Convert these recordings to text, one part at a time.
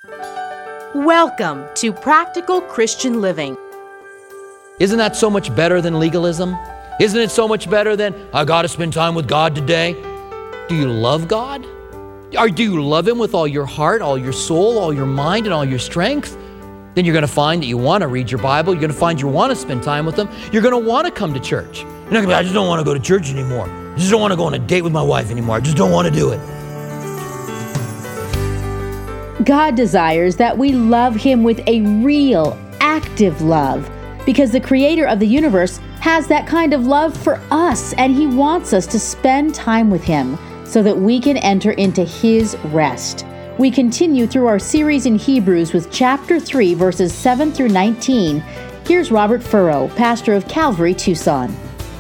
Welcome to Practical Christian Living. Isn't that so much better than legalism? Isn't it so much better than, I got to spend time with God today? Do you love God? Or do you love Him with all your heart, all your soul, all your mind, and all your strength? Then you're going to find that you want to read your Bible. You're going to find you want to spend time with Him. You're going to want to come to church. You're not going to be, I just don't want to go to church anymore. I just don't want to go on a date with my wife anymore. I just don't want to do it. God desires that we love Him with a real, active love, because the Creator of the universe has that kind of love for us, and He wants us to spend time with Him so that we can enter into His rest. We continue through our series in Hebrews with chapter 3, verses 7 through 19. Here's Robert Furrow, pastor of Calvary, Tucson.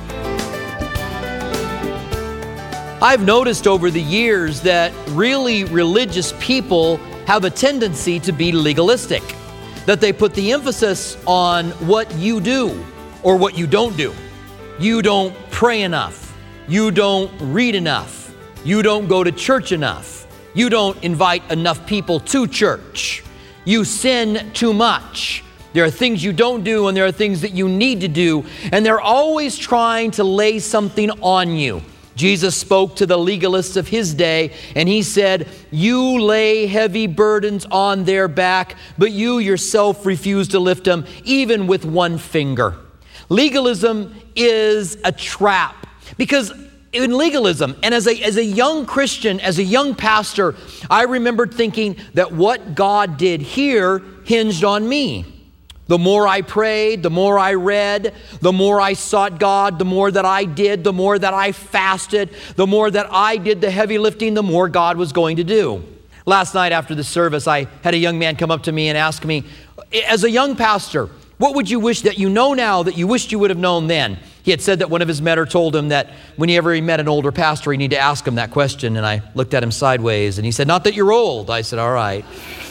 I've noticed over the years that really religious people have a tendency to be legalistic, that they put the emphasis on what you do or what you don't do. You don't pray enough. You don't read enough. You don't go to church enough. You don't invite enough people to church. You sin too much. There are things you don't do and there are things that you need to do, and they're always trying to lay something on you. Jesus spoke to the legalists of His day, and He said, you lay heavy burdens on their back, but you yourself refuse to lift them, even with one finger. Legalism is a trap, because in legalism, and as a young Christian, as a young pastor, I remembered thinking that what God did here hinged on me. The more I prayed, the more I read, the more I sought God, the more that I did, the more that I fasted, the more that I did the heavy lifting, the more God was going to do. Last night after the service, I had a young man come up to me and ask me, as a young pastor, what would you wish that you know now that you wished you would have known then? He had said that one of his men told him that whenever he met an older pastor, he needed to ask him that question. And I looked at him sideways and he said, not that you're old. I said, all right.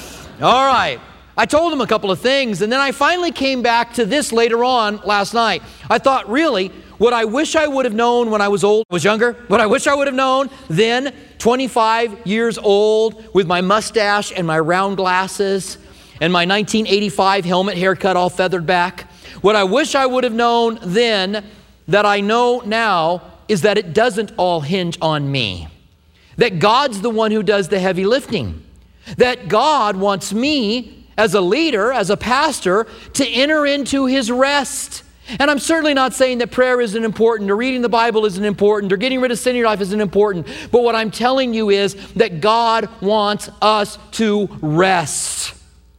I told him a couple of things, and then I finally came back to this later on last night. I thought, really, what I wish I would have known when I was younger, what I wish I would have known then, 25 years old, with my mustache and my round glasses and my 1985 helmet haircut all feathered back, what I wish I would have known then that I know now is that it doesn't all hinge on me. That God's the one who does the heavy lifting. That God wants me as a leader, as a pastor, to enter into His rest. And I'm certainly not saying that prayer isn't important, or reading the Bible isn't important, or getting rid of sin in your life isn't important. But what I'm telling you is that God wants us to rest.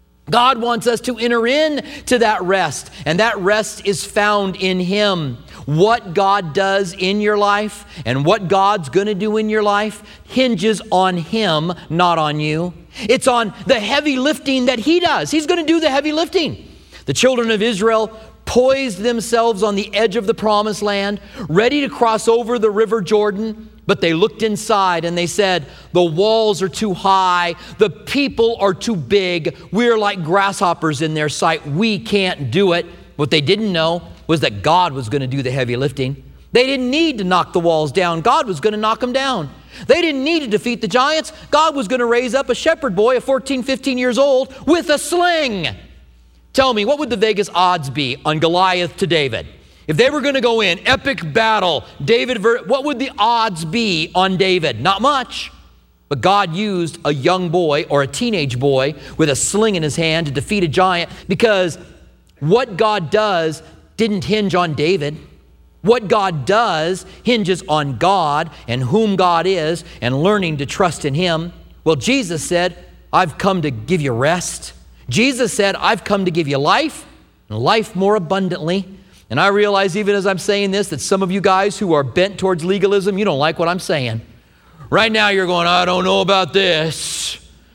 God wants us to enter into that rest, and that rest is found in Him. What God does in your life and what God's going to do in your life hinges on Him, not on you. It's on the heavy lifting that He does. He's going to do the heavy lifting. The children of Israel poised themselves on the edge of the promised land, ready to cross over the river Jordan, but they looked inside and they said, the walls are too high, the people are too big, we're like grasshoppers in their sight, we can't do it. What they didn't know was that God was going to do the heavy lifting. They didn't need to knock the walls down. God was going to knock them down. They didn't need to defeat the giants. God was going to raise up a shepherd boy of 14, 15 years old with a sling. Tell me, what would the Vegas odds be on Goliath to David? If they were going to go in, epic battle, what would the odds be on David? Not much. But God used a young boy or a teenage boy with a sling in his hand to defeat a giant, because what God does didn't hinge on David. What God does hinges on God and whom God is, and learning to trust in Him. Well, Jesus said, I've come to give you rest. Jesus said, I've come to give you life, and life more abundantly. And I realize, even as I'm saying this, that some of you guys who are bent towards legalism, you don't like what I'm saying. Right now you're going, I don't know about this.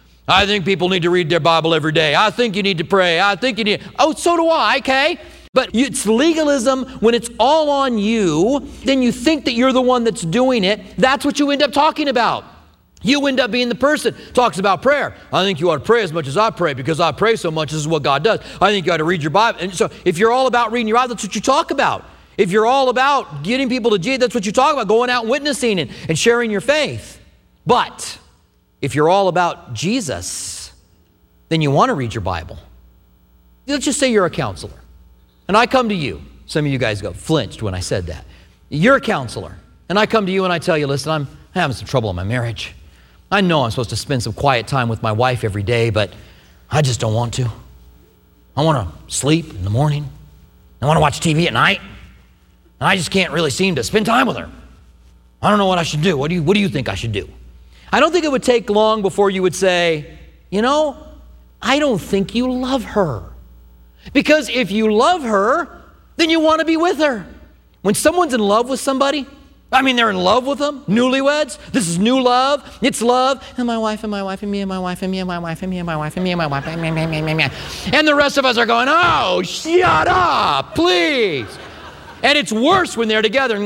I think people need to read their Bible every day. I think you need to pray. I think you need, oh, so do I, okay? But it's legalism when it's all on you, then you think that you're the one that's doing it. That's what you end up talking about. You end up being the person who talks about prayer. I think you ought to pray as much as I pray, because I pray so much. This is what God does. I think you ought to read your Bible. And so if you're all about reading your Bible, that's what you talk about. If you're all about getting people to Jesus, that's what you talk about, going out and witnessing and sharing your faith. But if you're all about Jesus, then you want to read your Bible. Let's just say you're a counselor, and I come to you. Some of you guys flinched when I said that. You're a counselor, and I come to you and I tell you, listen, I'm having some trouble in my marriage. I know I'm supposed to spend some quiet time with my wife every day, but I just don't want to. I want to sleep in the morning. I want to watch TV at night, and I just can't really seem to spend time with her. I don't know what I should do. What do you think I should do? I don't think it would take long before you would say, I don't think you love her. Because if you love her, then you want to be with her. When someone's in love with somebody, they're in love with them, newlyweds. This is new love. It's love. And my wife, and my wife, and me, and my wife, and me, and my wife, and me, and my wife, and me, and my wife, and me. And the rest of us are going, oh, shut up, please. And it's worse when they're together.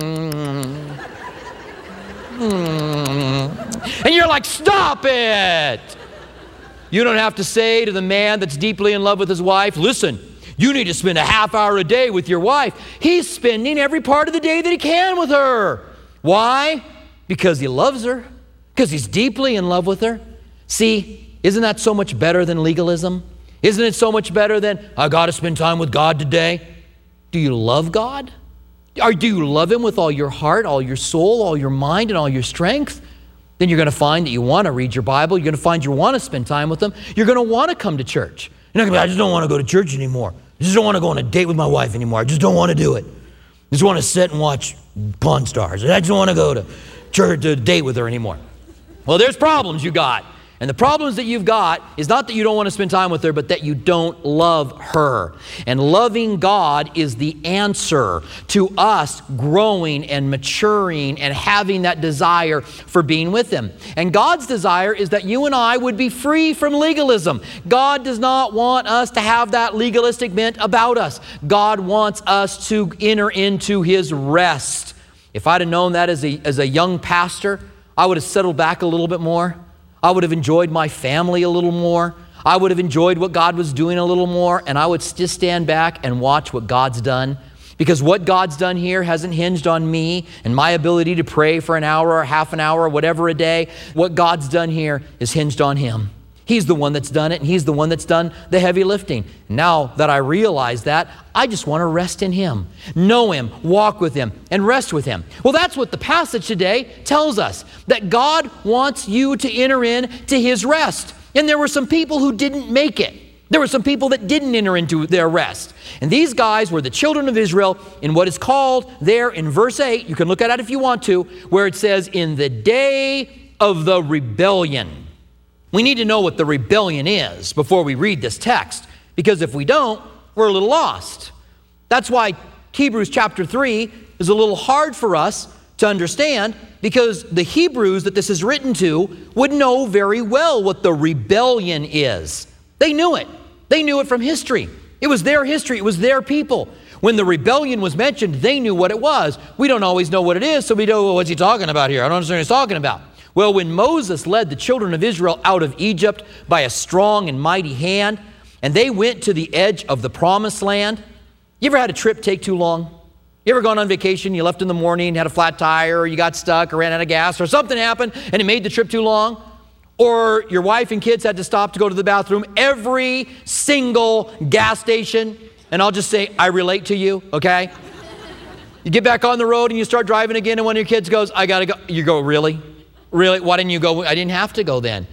And you're like, stop it. You don't have to say to the man that's deeply in love with his wife, listen, you need to spend a half hour a day with your wife. He's spending every part of the day that he can with her. Why? Because he loves her. Because he's deeply in love with her. See, isn't that so much better than legalism? Isn't it so much better than, I got to spend time with God today? Do you love God? Or do you love him with all your heart, all your soul, all your mind, and all your strength? Then you're going to find that you want to read your Bible. You're going to find you want to spend time with them. You're going to want to come to church. You're not going to be, I just don't want to go to church anymore. I just don't want to go on a date with my wife anymore. I just don't want to do it. I just want to sit and watch Pawn Stars. I just don't want to go to church to date with her anymore. Well, there's problems you got. And the problems that you've got is not that you don't want to spend time with her, but that you don't love her. And loving God is the answer to us growing and maturing and having that desire for being with him. And God's desire is that you and I would be free from legalism. God does not want us to have that legalistic bent about us. God wants us to enter into his rest. If I'd have known that as a young pastor, I would have settled back a little bit more. I would have enjoyed my family a little more. I would have enjoyed what God was doing a little more, and I would just stand back and watch what God's done. Because what God's done here hasn't hinged on me and my ability to pray for an hour or half an hour or whatever a day. What God's done here is hinged on him. He's the one that's done it, and he's the one that's done the heavy lifting. Now that I realize that, I just want to rest in him, know him, walk with him, and rest with him. Well, that's what the passage today tells us, that God wants you to enter into his rest. And there were some people who didn't make it. There were some people that didn't enter into their rest. And these guys were the children of Israel in what is called there in verse 8, you can look at it if you want to, where it says, in the day of the rebellion. We need to know what the rebellion is before we read this text, because if we don't, we're a little lost. That's why Hebrews chapter 3 is a little hard for us to understand, because the Hebrews that this is written to would know very well what the rebellion is. They knew it. They knew it from history. It was their history. It was their people. When the rebellion was mentioned, they knew what it was. We don't always know what it is, so we don't know, what's he talking about here? I don't understand what he's talking about. Well, when Moses led the children of Israel out of Egypt by a strong and mighty hand, and they went to the edge of the promised land, you ever had a trip take too long? You ever gone on vacation, you left in the morning, had a flat tire, or you got stuck, or ran out of gas, or something happened, and it made the trip too long? Or your wife and kids had to stop to go to the bathroom every single gas station, and I'll just say, I relate to you, okay? You get back on the road and you start driving again, and one of your kids goes, I gotta go. You go, really? Really? Why didn't you go? I didn't have to go then.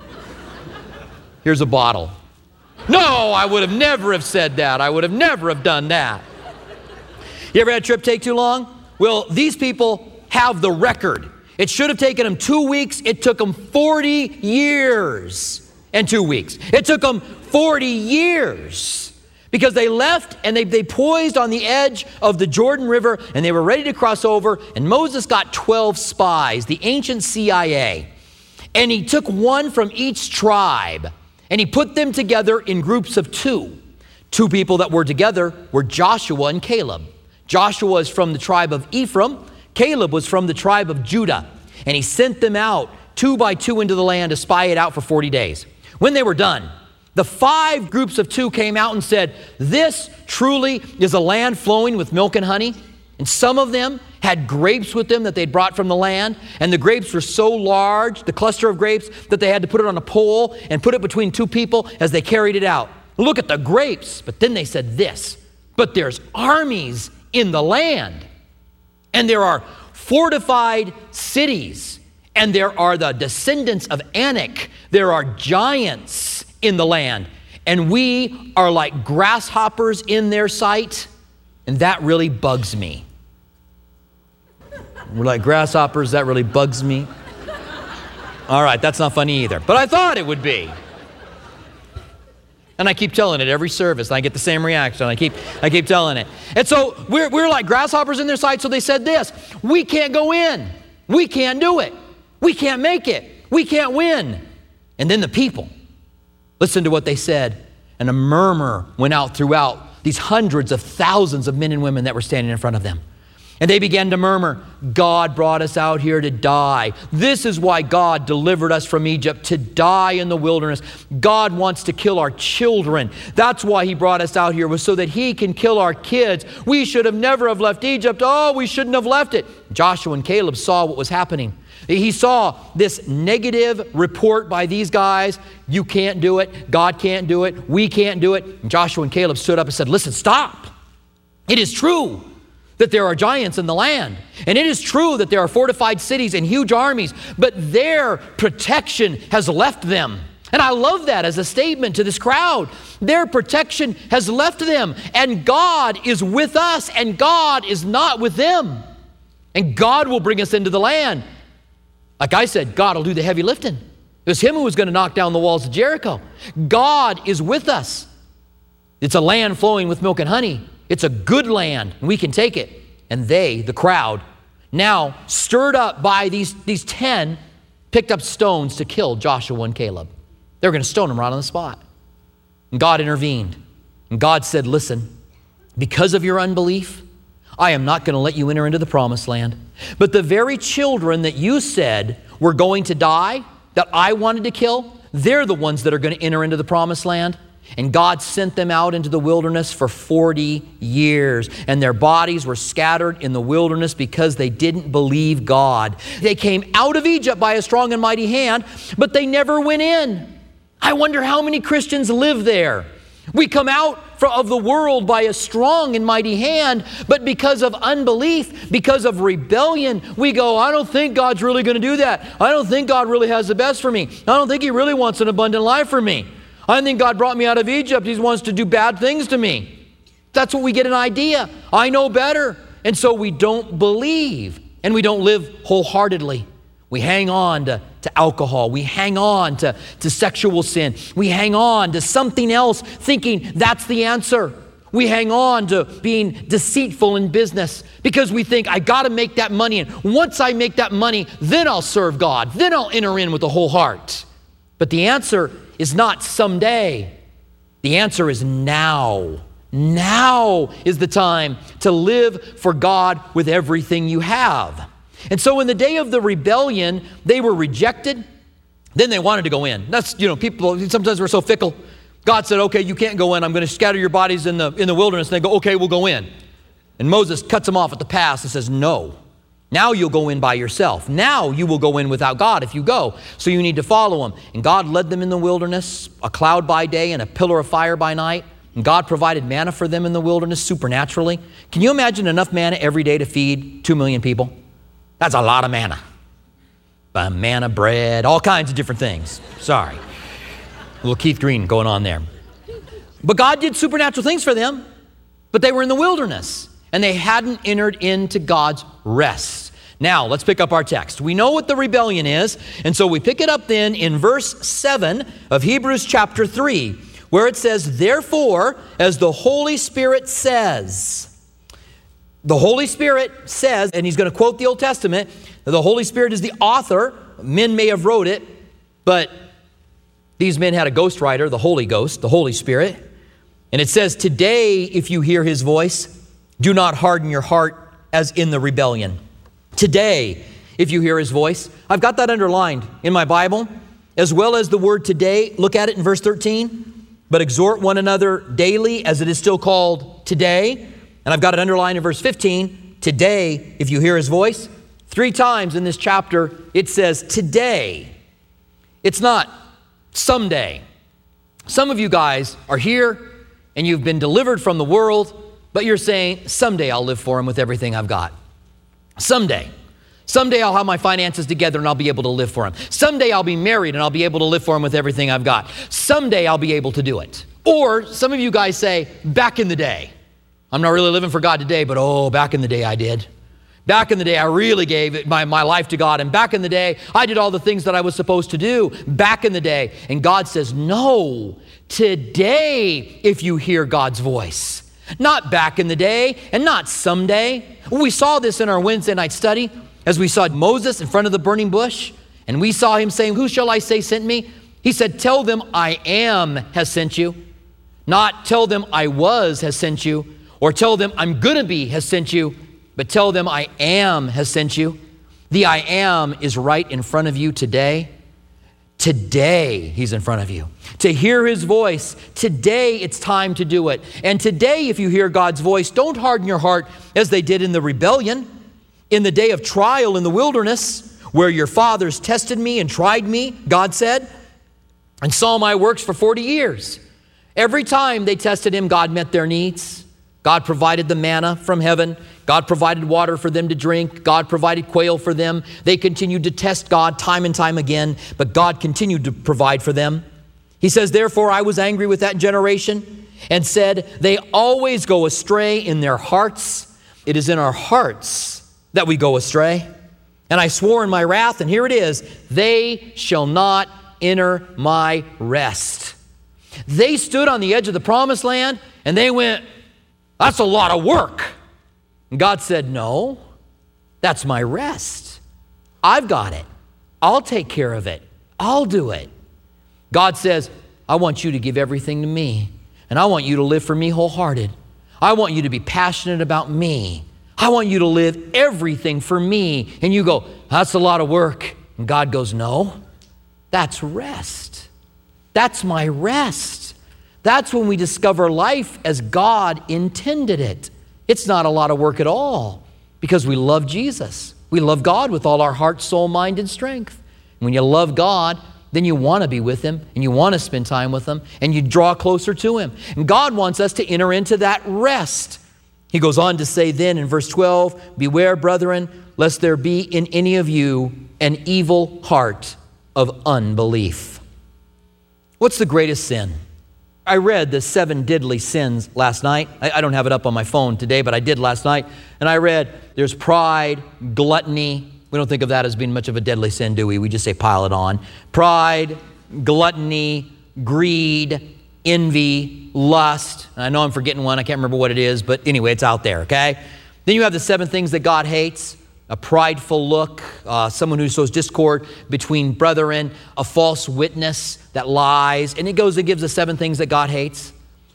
Here's a bottle. No, I would have never have said that. I would have never have done that. You ever had a trip take too long? Well, these people have the record. It should have taken them 2 weeks. It took them 40 years and 2 weeks. It took them 40 years. Because they left and they poised on the edge of the Jordan River and they were ready to cross over. And Moses got 12 spies, the ancient CIA. And he took one from each tribe and he put them together in groups of two. Two people that were together were Joshua and Caleb. Joshua is from the tribe of Ephraim. Caleb was from the tribe of Judah. And he sent them out 2 by 2 into the land to spy it out for 40 days. When they were done, the 5 groups of 2 came out and said, this truly is a land flowing with milk and honey. And some of them had grapes with them that they'd brought from the land, and the grapes were so large, the cluster of grapes, that they had to put it on a pole and put it between two people as they carried it out. Look at the grapes. But then they said this, but there's armies in the land, and there are fortified cities, and there are the descendants of Anak. There are giants in the land, and we are like grasshoppers in their sight, and that really bugs me. We're like grasshoppers, that really bugs me. All right, that's not funny either, but I thought it would be. And I keep telling it every service, and I get the same reaction. I keep telling it. And so we're like grasshoppers in their sight, so they said this, we can't go in. We can't do it. We can't make it. We can't win. And then the people, listen to what they said, and a murmur went out throughout these hundreds of thousands of men and women that were standing in front of them. And they began to murmur, God brought us out here to die. This is why God delivered us from Egypt, to die in the wilderness. God wants to kill our children. That's why he brought us out here, was so that he can kill our kids. We should have never have left Egypt. Oh, we shouldn't have left it. Joshua and Caleb saw what was happening. He saw this negative report by these guys. You can't do it. God can't do it. We can't do it. And Joshua and Caleb stood up and said, listen, stop. It is true that there are giants in the land. And it is true that there are fortified cities and huge armies, but their protection has left them. And I love that as a statement to this crowd. Their protection has left them, and God is with us, and God is not with them. And God will bring us into the land. Like I said, God will do the heavy lifting. It was him who was going to knock down the walls of Jericho. God is with us. It's a land flowing with milk and honey. It's a good land, and we can take it. And they, the crowd, now stirred up by these 10, picked up stones to kill Joshua and Caleb. They were going to stone them right on the spot. And God intervened. And God said, listen, because of your unbelief, I am not going to let you enter into the promised land. But the very children that you said were going to die, that I wanted to kill, they're the ones that are going to enter into the promised land. And God sent them out into the wilderness for 40 years. And their bodies were scattered in the wilderness because they didn't believe God. They came out of Egypt by a strong and mighty hand, but they never went in. I wonder how many Christians live there. We come out of the world by a strong and mighty hand, but because of unbelief, because of rebellion, we go, I don't think God's really going to do that. I don't think God really has the best for me. I don't think he really wants an abundant life for me. I think God brought me out of Egypt. He wants to do bad things to me. That's what we get an idea. I know better. And so we don't believe, and we don't live wholeheartedly. We hang on to alcohol. We hang on to sexual sin. We hang on to something else, thinking that's the answer. We hang on to being deceitful in business because we think, I got to make that money. And once I make that money, then I'll serve God. Then I'll enter in with the whole heart. But the answer is not someday. The answer is now. Now is the time to live for God with everything you have. And so in the day of the rebellion, they were rejected. Then they wanted to go in. That's, people, sometimes we're so fickle. God said, okay, you can't go in. I'm going to scatter your bodies in the wilderness. And they go, okay, we'll go in. And Moses cuts them off at the pass and says, no. Now you'll go in by yourself. Now you will go in without God if you go. So you need to follow him. And God led them in the wilderness, a cloud by day and a pillar of fire by night. And God provided manna for them in the wilderness supernaturally. Can you imagine enough manna every day to feed 2 million people? That's a lot of manna. Manna, bread, all kinds of different things. Sorry. A little Keith Green going on there. But God did supernatural things for them. But they were in the wilderness. And they hadn't entered into God's rest. Now, let's pick up our text. We know what the rebellion is, and so we pick it up then in verse 7 of Hebrews chapter 3, where it says, therefore, as the Holy Spirit says, the Holy Spirit says, and he's going to quote the Old Testament, the Holy Spirit is the author. Men may have wrote it, but these men had a ghostwriter, the Holy Ghost, the Holy Spirit. And it says, today, if you hear his voice, do not harden your heart as in the rebellion. Today, if you hear his voice. I've got that underlined in my Bible, as well as the word today. Look at it in verse 13. But exhort one another daily, as it is still called today. And I've got it underlined in verse 15. today, if you hear his voice. 3 times in this chapter, it says today. It's not someday. Some of you guys are here and you've been delivered from the world, but you're saying, someday I'll live for him with everything I've got. Someday. Someday I'll have my finances together and I'll be able to live for him. Someday I'll be married and I'll be able to live for him with everything I've got. Someday I'll be able to do it. Or some of you guys say, back in the day. I'm not really living for God today, but back in the day I did. Back in the day, I really gave my life to God. And back in the day, I did all the things that I was supposed to do back in the day. And God says, no, today, if you hear God's voice. Not back in the day and not someday. We saw this in our Wednesday night study as we saw Moses in front of the burning bush. And we saw him saying, who shall I say sent me? He said, tell them I am has sent you. Not tell them I was has sent you. Or tell them I'm gonna be has sent you. But tell them I am has sent you. The I am is right in front of you today. Today, he's in front of you. To hear his voice, today it's time to do it. And today, if you hear God's voice, don't harden your heart as they did in the rebellion, in the day of trial in the wilderness, where your fathers tested me and tried me, God said, and saw my works for 40 years. Every time they tested him, God met their needs. God provided the manna from heaven. God provided water for them to drink. God provided quail for them. They continued to test God time and time again, but God continued to provide for them. He says, therefore, I was angry with that generation and said, they always go astray in their hearts. It is in our hearts that we go astray. And I swore in my wrath, and here it is, they shall not enter my rest. They stood on the edge of the promised land and they went, that's a lot of work. And God said, no, that's my rest. I've got it. I'll take care of it. I'll do it. God says, I want you to give everything to me. And I want you to live for me wholehearted. I want you to be passionate about me. I want you to live everything for me. And you go, that's a lot of work. And God goes, no, that's rest. That's my rest. That's when we discover life as God intended it. It's not a lot of work at all because we love Jesus. We love God with all our heart, soul, mind, and strength. And when you love God, then you want to be with him and you want to spend time with him and you draw closer to him. And God wants us to enter into that rest. He goes on to say then in verse 12, beware, brethren, lest there be in any of you an evil heart of unbelief. What's the greatest sin? I read the 7 deadly sins last night. I don't have it up on my phone today, but I did last night. And I read there's pride, gluttony. We don't think of that as being much of a deadly sin, do we? We just say pile it on. Pride, gluttony, greed, envy, lust. And I know I'm forgetting one. I can't remember what it is, but anyway, it's out there, okay? Then you have the 7 things that God hates. A prideful look, someone who sows discord between brethren, a false witness that lies. And it gives us 7 things that God hates.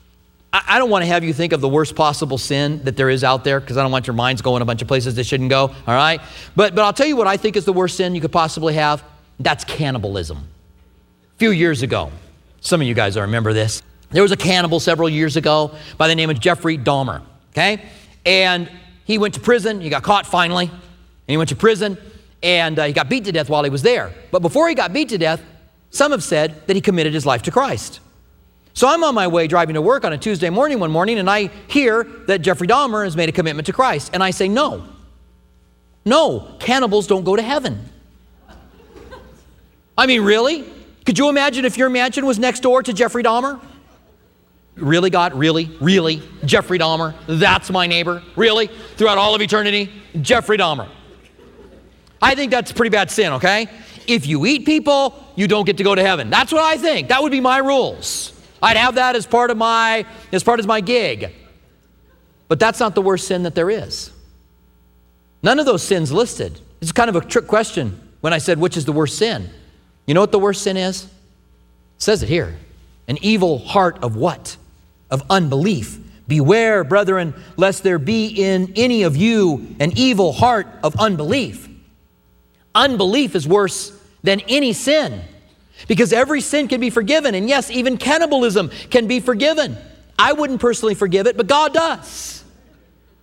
I don't want to have you think of the worst possible sin that there is out there because I don't want your minds going a bunch of places they shouldn't go, all right? But I'll tell you what I think is the worst sin you could possibly have. That's cannibalism. A few years ago, some of you guys will remember this. There was a cannibal several years ago by the name of Jeffrey Dahmer, okay? And he went to prison. He got caught finally. And he went to prison, and he got beat to death while he was there. But before he got beat to death, some have said that he committed his life to Christ. So I'm on my way driving to work on a Tuesday morning one morning, and I hear that Jeffrey Dahmer has made a commitment to Christ. And I say, no, cannibals don't go to heaven. I mean, really? Could you imagine if your mansion was next door to Jeffrey Dahmer? Really, God? Really? Jeffrey Dahmer? That's my neighbor? Really? Throughout all of eternity? Jeffrey Dahmer. I think that's a pretty bad sin, okay? If you eat people, you don't get to go to heaven. That's what I think. That would be my rules. I'd have that as part of my gig. But that's not the worst sin that there is. None of those sins listed. It's kind of a trick question when I said, which is the worst sin? You know what the worst sin is? It says it here. An evil heart of what? Of unbelief. Beware, brethren, lest there be in any of you an evil heart of unbelief. Unbelief is worse than any sin because every sin can be forgiven. And yes, even cannibalism can be forgiven. I wouldn't personally forgive it, but God does.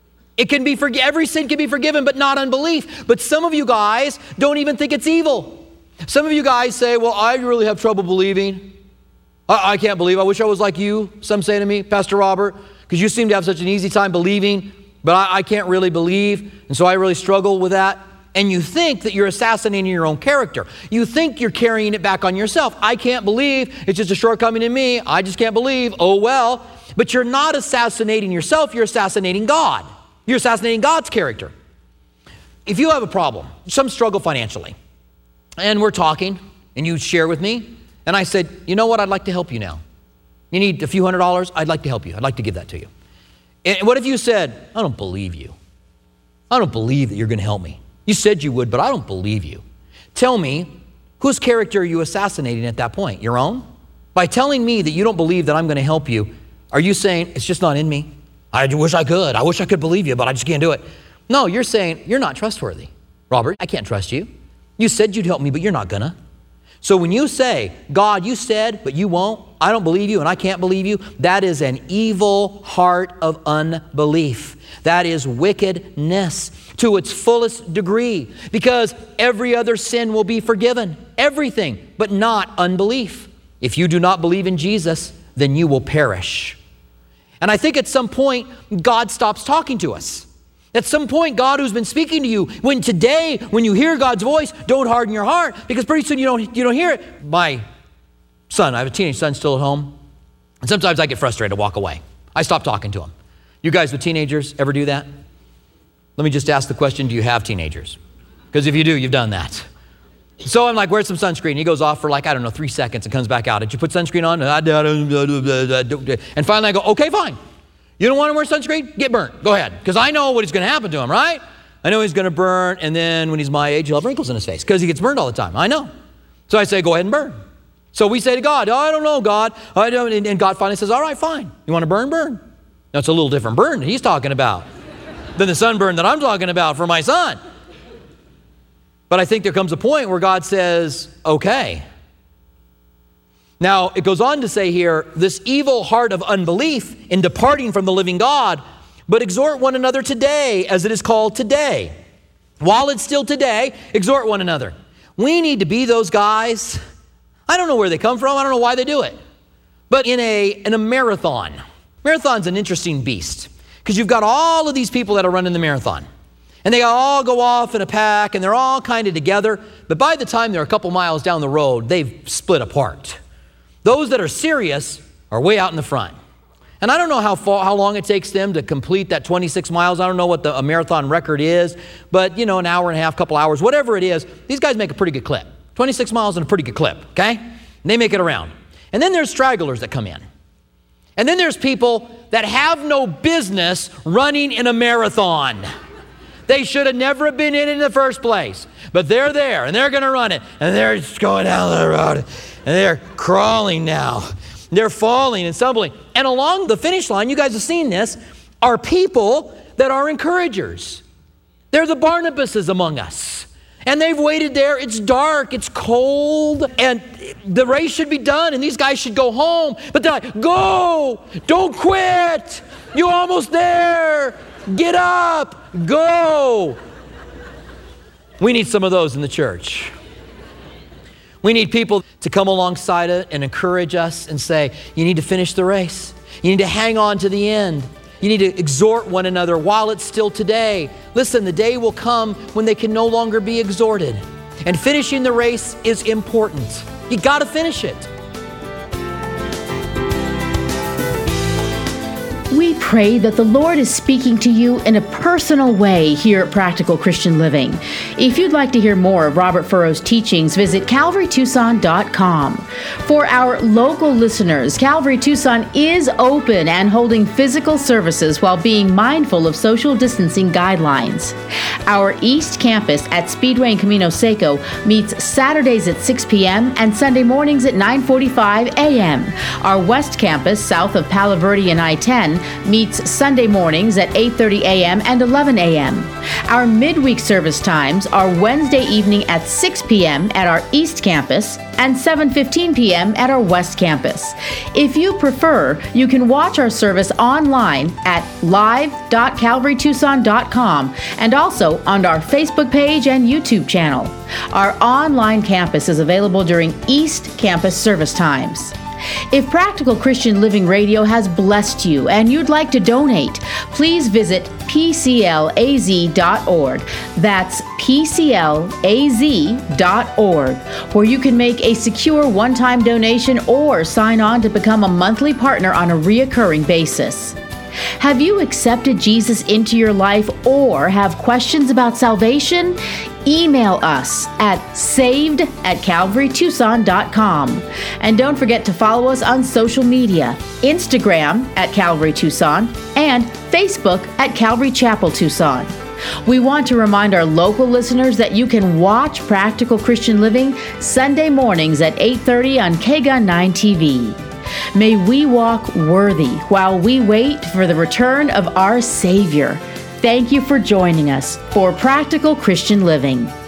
It can be every sin can be forgiven, but not unbelief. But some of you guys don't even think it's evil. Some of you guys say, well, I really have trouble believing. I can't believe. I wish I was like you, some say to me, Pastor Robert, because you seem to have such an easy time believing, but I can't really believe, and so I really struggle with that. And you think that you're assassinating your own character. You think you're carrying it back on yourself. I can't believe. It's just a shortcoming in me. I just can't believe. Oh, well. But you're not assassinating yourself. You're assassinating God. You're assassinating God's character. If you have a problem, some struggle financially, and we're talking, and you share with me, and I said, you know what? I'd like to help you now. You need a few $100s? I'd like to help you. I'd like to give that to you. And what if you said, I don't believe you. I don't believe that you're going to help me. You said you would, but I don't believe you. Tell me, whose character are you assassinating at that point? Your own? By telling me that you don't believe that I'm going to help you, are you saying, it's just not in me? I wish I could. I wish I could believe you, but I just can't do it. No, you're saying, you're not trustworthy. Robert, I can't trust you. You said you'd help me, but you're not gonna. So when you say, God, you said, but you won't, I don't believe you and I can't believe you, that is an evil heart of unbelief. That is wickedness to its fullest degree, because every other sin will be forgiven, everything, but not unbelief. If you do not believe in Jesus, then you will perish. And I think at some point, God stops talking to us. At some point, God who's been speaking to you, when you hear God's voice, don't harden your heart, because pretty soon you don't hear it. My son, I have a teenage son still at home, and sometimes I get frustrated, walk away. I stop talking to him. You guys with teenagers ever do that? Let me just ask the question, do you have teenagers? Because if you do, you've done that. So I'm like, where's some sunscreen? He goes off for 3 seconds and comes back out. Did you put sunscreen on? And finally I go, okay, fine. You don't want to wear sunscreen? Get burnt. Go ahead. Because I know what is going to happen to him, right? I know he's going to burn, and then when he's my age, he'll have wrinkles in his face because he gets burned all the time. I know. So I say, go ahead and burn. So we say to God, I don't know, God. I don't. And God finally says, all right, fine. You want to burn? Burn. Now, it's a little different burn that he's talking about than the sunburn that I'm talking about for my son. But I think there comes a point where God says, okay. Now, it goes on to say here, this evil heart of unbelief in departing from the living God, but exhort one another today, as it is called today. While it's still today, exhort one another. We need to be those guys. I don't know where they come from. I don't know why they do it. But in a marathon, marathon's an interesting beast, because you've got all of these people that are running the marathon. And they all go off in a pack, and they're all kind of together. But by the time they're a couple miles down the road, they've split apart. Those that are serious are way out in the front. And I don't know how long it takes them to complete that 26 miles. I don't know what a marathon record is, but an hour and a half, couple hours, whatever it is, these guys make a pretty good clip. 26 miles in a pretty good clip, okay? And they make it around. And then there's stragglers that come in. And then there's people that have no business running in a marathon. They should have never been in the first place. But they're there, and they're going to run it. And they're just going down the road. And they're crawling now. They're falling and stumbling. And along the finish line, you guys have seen this, are people that are encouragers. They're the Barnabases among us. And they've waited there. It's dark. It's cold. And the race should be done. And these guys should go home. But they're like, go. Don't quit. You're almost there. Get up. Go. We need some of those in the church. We need people to come alongside it and encourage us and say, you need to finish the race. You need to hang on to the end. You need to exhort one another while it's still today. Listen, the day will come when they can no longer be exhorted. And finishing the race is important. You got to finish it. We pray that the Lord is speaking to you in a personal way here at Practical Christian Living. If you'd like to hear more of Robert Furrow's teachings, visit CalvaryTucson.com. For our local listeners, Calvary Tucson is open and holding physical services while being mindful of social distancing guidelines. Our East Campus at Speedway and Camino Seco meets Saturdays at 6 p.m. and Sunday mornings at 9:45 a.m. Our West Campus, south of Palo Verde and I-10, meets meets Sunday mornings at 8:30 a.m. and 11 a.m. Our midweek service times are Wednesday evening at 6 p.m. at our East Campus and 7:15 p.m. at our West Campus. If you prefer, you can watch our service online at live.calvarytucson.com and also on our Facebook page and YouTube channel. Our online campus is available during East Campus service times. If Practical Christian Living Radio has blessed you and you'd like to donate, please visit pclaz.org. That's pclaz.org, where you can make a secure one-time donation or sign on to become a monthly partner on a reoccurring basis. Have you accepted Jesus into your life or have questions about salvation? Email us at saved@calvarytucson.com. And don't forget to follow us on social media, Instagram at Calvary Tucson and Facebook at Calvary Chapel Tucson. We want to remind our local listeners that you can watch Practical Christian Living Sunday mornings at 8:30 on KGUN 9 TV. May we walk worthy while we wait for the return of our Savior. Thank you for joining us for Practical Christian Living.